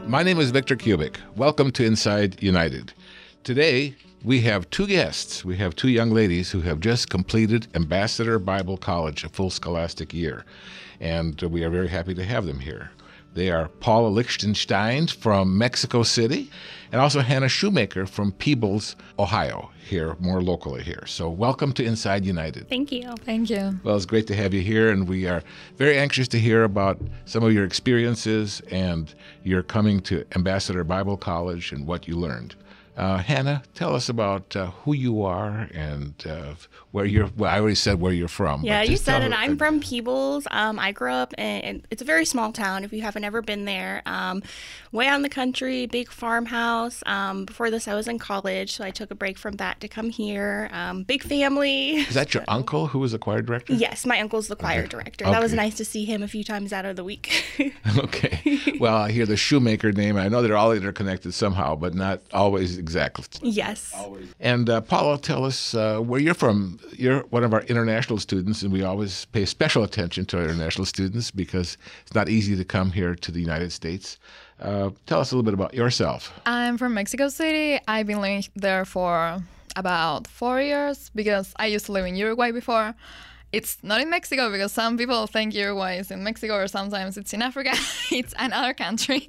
My name is Victor Kubik. Welcome to Inside United. Today, we have two guests. We have two young ladies who have just completed Ambassador Bible College, a full scholastic year. And we are very happy to have them here. They are Paula Lichtenstein from Mexico City and also Hannah Shoemaker from Peebles, Ohio, here, more locally here. So welcome to Inside United. Thank you. Thank you. Well, it's great to have you here, and we are very anxious to hear about some of your experiences and your coming to Ambassador Bible College and what you learned. Hannah, tell us about who you are and where you're. Well, I already said where you're from. Yeah, you said it. I'm from Peebles. I grew up in, it's a very small town if you haven't ever been there. Way out in the country, big farmhouse. Before this, I was in college, so I took a break from that to come here. Big family. Is that your uncle who was the choir director? Yes, my uncle's the choir director. That was nice to see him a few times out of the week. Okay. Well, I hear the Shoemaker name. I know they're all interconnected somehow, but not always exactly. Yes. Always. And Paula, tell us where you're from. You're one of our international students, and we always pay special attention to our international students because it's not easy to come here to the United States. Tell us a little bit about yourself. I'm from Mexico City. I've been living there for about 4 years because I used to live in Uruguay before. It's not in Mexico because some people think Uruguay is in Mexico or sometimes it's in Africa. It's another country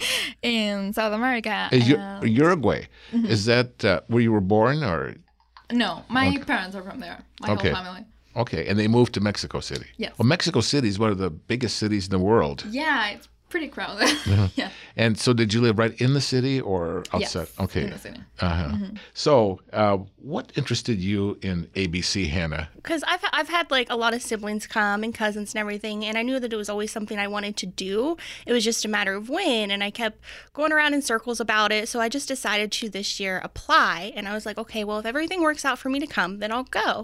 in South America. Uruguay. Mm-hmm. Is that where you were born or? No, my parents are from there. My whole family. Okay, and they moved to Mexico City. Yes. Well, Mexico City is one of the biggest cities in the world. Yeah, it's pretty crowded. Yeah. And so did you live right in the city or outside? Yes, okay. in the city. Uh-huh. Mm-hmm. So what interested you in ABC, Hannah? Because I've had like a lot of siblings come and cousins and everything, and I knew that it was always something I wanted to do. It was just a matter of when, and I kept going around in circles about it. So I just decided to this year apply, and I was like, okay, well, if everything works out for me to come, then I'll go.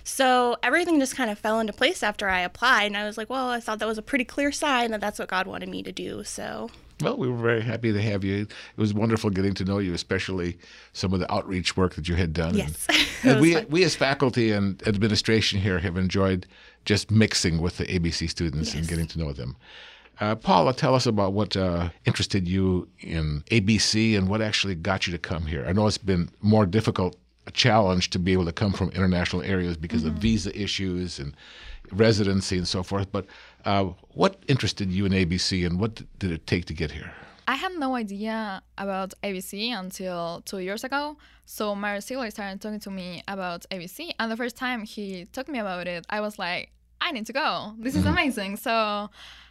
So everything just kind of fell into place after I applied, and I was like, well, I thought that was a pretty clear sign that that's what God wanted me to do. So. Well, we were very happy to have you. It was wonderful getting to know you, especially some of the outreach work that you had done. Yes. And we as faculty and administration here have enjoyed just mixing with the ABC students and getting to know them. Paula, tell us about what interested you in ABC and what actually got you to come here. I know it's been more difficult, a challenge to be able to come from international areas because of visa issues and residency and so forth, but what interested you in ABC and what did it take to get here? I had no idea about ABC until 2 years ago. So my sibling started talking to me about ABC, and the first time he told me about it, I was like, I need to go. This is amazing. So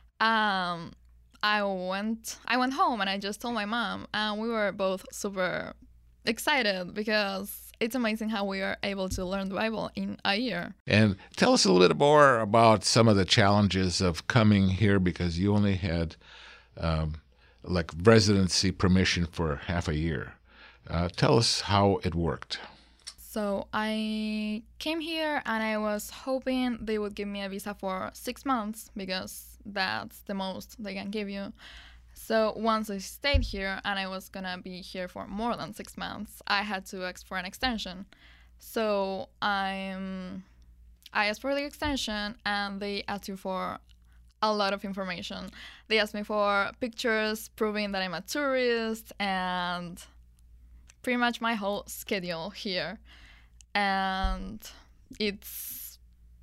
I went home and I just told my mom, and we were both super excited because it's amazing how we are able to learn the Bible in a year. And tell us a little bit more about some of the challenges of coming here because you only had like residency permission for half a year. Tell us how it worked. So I came here and I was hoping they would give me a visa for 6 months because that's the most they can give you. So once I stayed here and I was gonna be here for more than 6 months, I had to ask for an extension. So I asked for the extension and they asked you for a lot of information. They asked me for pictures proving that I'm a tourist and pretty much my whole schedule here. And it's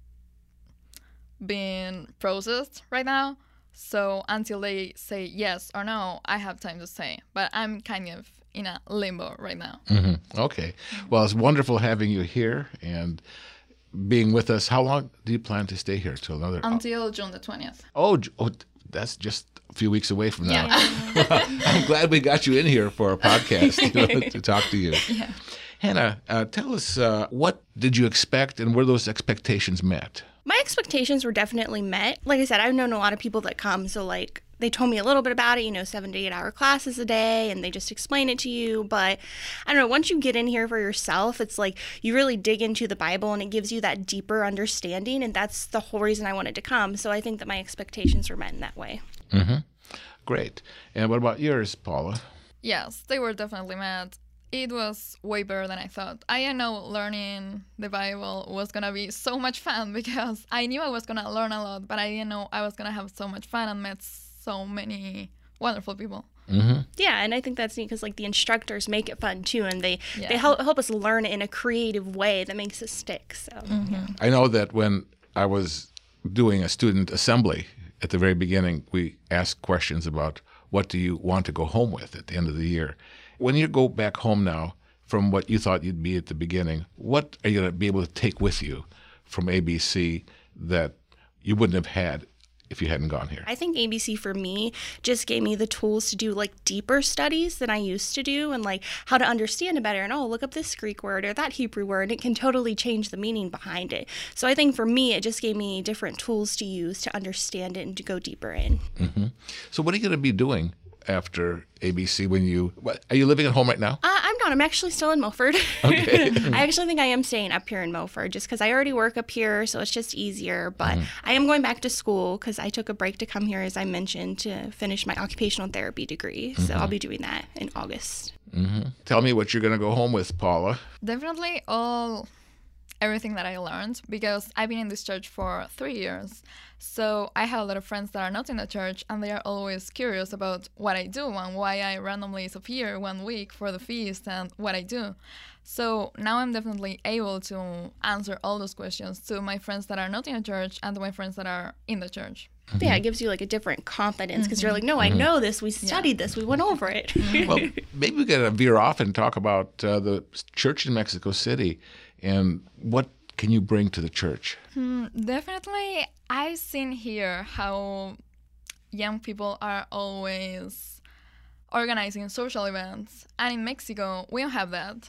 being processed right now. So until they say yes or no, I have time to stay. But I'm kind of in a limbo right now. Mm-hmm. Okay. Well, it's wonderful having you here and being with us. How long do you plan to stay here? Until June the 20th. Oh, that's just a few weeks away from now. Yeah. I'm glad we got you in here for a podcast to talk to you. Yeah. Hannah, tell us, what did you expect and were those expectations met? My expectations were definitely met. Like I said, I've known a lot of people that come, so like they told me a little bit about it, 7 to 8 hour classes a day, and they just explain it to you. But I don't know, once you get in here for yourself, it's like you really dig into the Bible and it gives you that deeper understanding, and that's the whole reason I wanted to come. So I think that my expectations were met in that way. Mm-hmm. Great. And what about yours, Paula? Yes, they were definitely met. It was way better than I thought. I didn't know learning the Bible was going to be so much fun because I knew I was going to learn a lot, but I didn't know I was going to have so much fun and met so many wonderful people. Yeah, and I think that's neat because like the instructors make it fun too, and they Yeah. help us learn it in a creative way that makes it stick. So I know that when I was doing a student assembly at the very beginning, we asked questions about what do you want to go home with at the end of the year. When you go back home now from what you thought you'd be at the beginning, what are you going to be able to take with you from ABC that you wouldn't have had if you hadn't gone here? I think ABC for me just gave me the tools to do like deeper studies than I used to do, and like how to understand it better. And oh, look up this Greek word or that Hebrew word. It can totally change the meaning behind it. So I think for me, it just gave me different tools to use to understand it and to go deeper in. So what are you going to be doing after ABC when are you living at home right now? I'm not. I'm actually still in Milford. Okay. I actually think I am staying up here in Milford just because I already work up here, so it's just easier. But I am going back to school because I took a break to come here, as I mentioned, to finish my occupational therapy degree. So I'll be doing that in August. Tell me what you're going to go home with, Paula. Definitely everything that I learned, because I've been in this church for 3 years. So I have a lot of friends that are not in the church, and they are always curious about what I do and why I randomly disappear 1 week for the feast and what I do. So now I'm definitely able to answer all those questions to my friends that are not in the church and to my friends that are in the church. Yeah, it gives you like a different confidence because you're like, no, I know this. We studied this. We went over it. Well, maybe we got to veer off and talk about the church in Mexico City and what can you bring to the church? Definitely, I've seen here how young people are always organizing social events. And in Mexico, we don't have that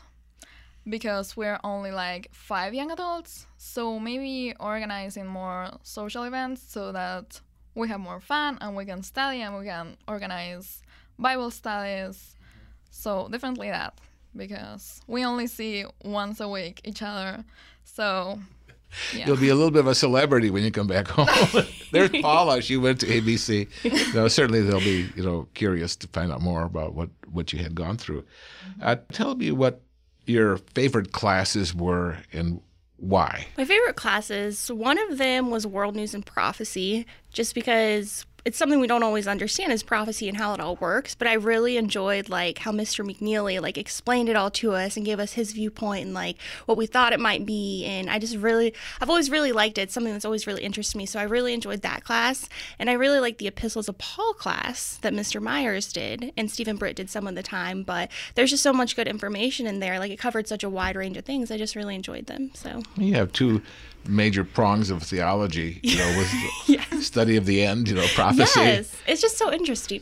because we're only like 5 young adults. So maybe organizing more social events so that we have more fun and we can study and we can organize Bible studies. So definitely that, because we only see once a week each other. So yeah. You'll be a little bit of a celebrity when you come back home. There's Paula. She went to ABC. Certainly they'll be curious to find out more about what you had gone through. Tell me what your favorite classes were and why. My favorite classes, one of them was World News and Prophecy, just because it's something we don't always understand is prophecy and how it all works, but I really enjoyed like how Mr. McNeely like explained it all to us and gave us his viewpoint and like what we thought it might be. And I've always really liked it. It's something that's always really interested me. So I really enjoyed that class. And I really liked the Epistles of Paul class that Mr. Myers did, and Stephen Britt did some of the time, but there's just so much good information in there. Like it covered such a wide range of things. I just really enjoyed them. So you have two major prongs of theology, with yes. study of the end, prophecy. Yes, it's just so interesting.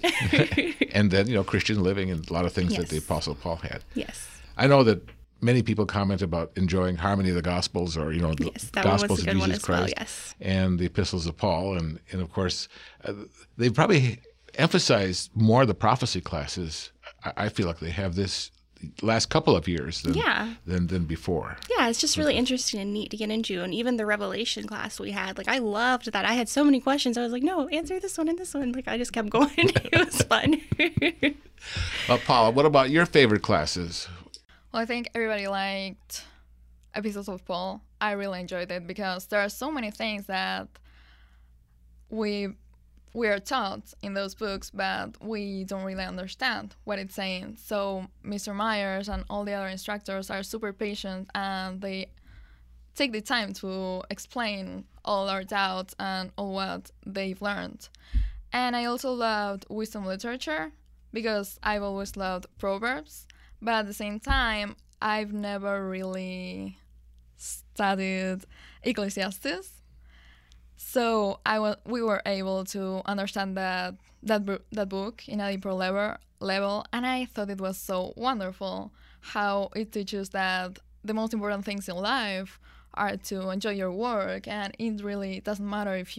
And then, Christian living and a lot of things Yes. that the Apostle Paul had. Yes. I know that many people comment about enjoying Harmony of the Gospels or, the Yes, that one was Gospels a of good one Jesus as well, Christ yes. and the Epistles of Paul. And of course, they probably emphasized more the prophecy classes. I feel like they have this last couple of years than before. Yeah, it's just really interesting and neat to get into. And even the Revelation class we had, like I loved that. I had so many questions. I was like, no, answer this one and this one. Like I just kept going. It was fun. Paula, what about your favorite classes? Well, I think everybody liked Epistles of Paul. I really enjoyed it because there are so many things that we are taught in those books, but we don't really understand what it's saying. So Mr. Myers and all the other instructors are super patient, and they take the time to explain all our doubts and all what they've learned. And I also loved wisdom literature because I've always loved Proverbs, but at the same time, I've never really studied Ecclesiastes. So we were able to understand that book in a deeper level, and I thought it was so wonderful how it teaches that the most important things in life are to enjoy your work, and it really doesn't matter if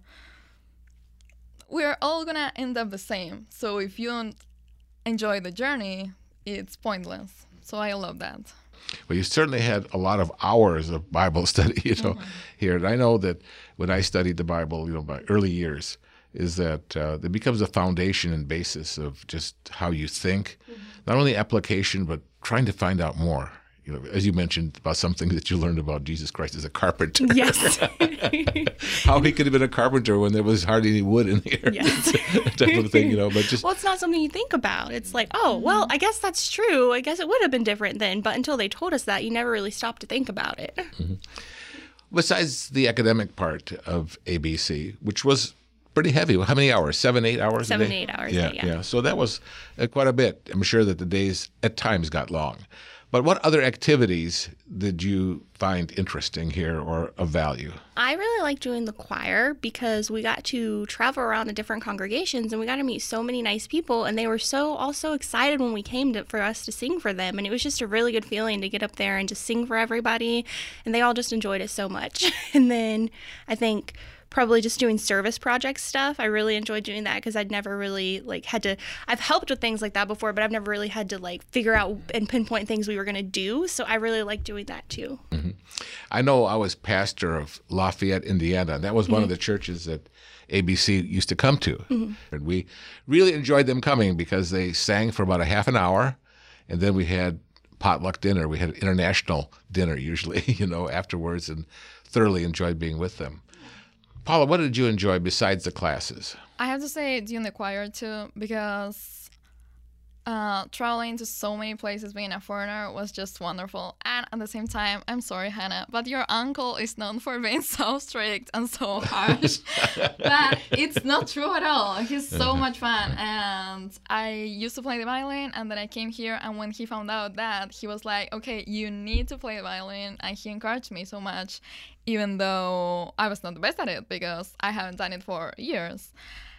we're all gonna end up the same. So if you don't enjoy the journey, it's pointless. So I love that. Well, you certainly had a lot of hours of Bible study, here. And I know that when I studied the Bible, my early years, is that it becomes a foundation and basis of just how you think, not only application, but trying to find out more. You know, as you mentioned about something that you learned about Jesus Christ as a carpenter. Yes. How he could have been a carpenter when there was hardly any wood in here. Yes. Type of thing, you know, but just... Well, it's not something you think about. It's like, oh, well, I guess that's true. I guess it would have been different then. But until they told us that, you never really stopped to think about it. Mm-hmm. Besides the academic part of ABC, which was pretty heavy. How many hours? 7, 8 hours 7 a day? 8 hours Yeah, a day, yeah. yeah. So that was quite a bit. I'm sure that the days at times got long. But what other activities did you find interesting here or of value? I really like doing the choir because we got to travel around to different congregations and we got to meet so many nice people, and they were so also excited when we came for us to sing for them, and it was just a really good feeling to get up there and just sing for everybody, and they all just enjoyed it so much. And then I think probably just doing service project stuff. I really enjoyed doing that because I'd never really I've helped with things like that before, but I've never really had to figure out and pinpoint things we were going to do. So I really like doing that too. Mm-hmm. I know I was pastor of Lafayette, Indiana. That was one of the churches that ABC used to come to. Mm-hmm. And we really enjoyed them coming because they sang for about a half an hour, and then we had potluck dinner. We had international dinner usually, you know, afterwards, and thoroughly enjoyed being with them. Paula, what did you enjoy besides the classes? I have to say doing the choir too, because traveling to so many places being a foreigner was just wonderful. And at the same time, I'm sorry, Hannah, but your uncle is known for being so strict and so harsh. But it's not true at all. He's so much fun. And I used to play the violin, and then I came here, and when he found out that, he was like, okay, you need to play the violin. And he encouraged me so much, even though I was not the best at it because I haven't done it for years.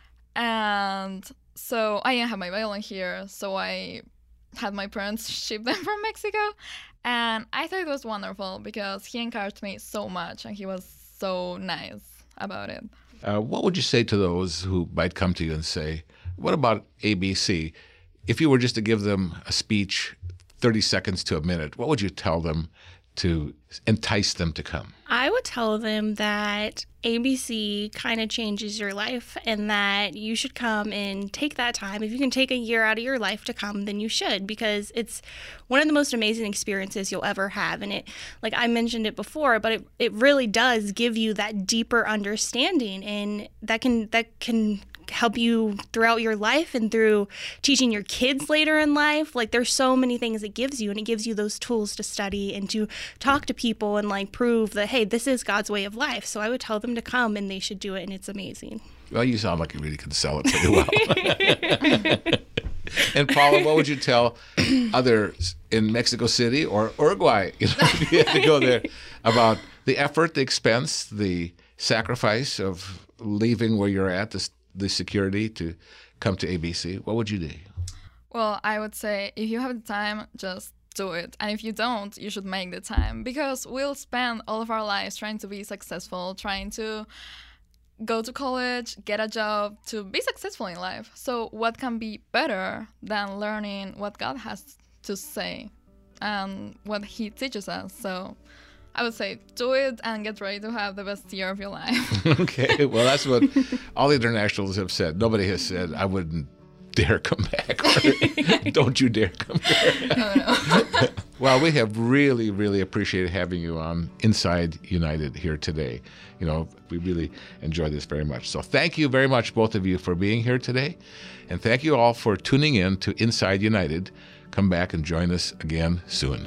And so I didn't have my violin here, so I had my parents ship them from Mexico. And I thought it was wonderful because he encouraged me so much and he was so nice about it. What would you say to those who might come to you and say, what about ABC? If you were just to give them a speech, 30 seconds to a minute, what would you tell them to entice them to come? I would tell them that ABC kind of changes your life and that you should come and take that time. If you can take a year out of your life to come, then you should, because it's one of the most amazing experiences you'll ever have. And it, like I mentioned it before, but it really does give you that deeper understanding, and that can help you throughout your life and through teaching your kids later in life. Like, there's so many things it gives you, and it gives you those tools to study and to talk to people and prove that, hey, this is God's way of life. So I would tell them to come, and they should do it, and it's amazing. Well, you sound like you really can sell it pretty well. And Paula, what would you tell others in Mexico City or Uruguay, if you had to go there, about the effort, the expense, the sacrifice of leaving where you're at, the security to come to ABC? What would you do? Well, I would say if you have the time, just do it. And if you don't, you should make the time, because we'll spend all of our lives trying to be successful, trying to go to college, get a job, to be successful in life. So what can be better than learning what God has to say and what He teaches us? So I would say do it and get ready to have the best year of your life. Okay, well, that's what all the internationals have said. Nobody has said, I wouldn't dare come back, or don't you dare come back. No. Well, we have really, really appreciated having you on Inside United here today. You know, we really enjoyed this very much. So thank you very much, both of you, for being here today. And thank you all for tuning in to Inside United. Come back and join us again soon.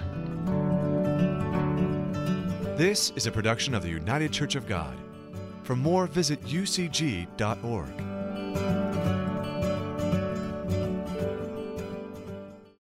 This is a production of the United Church of God. For more, visit ucg.org.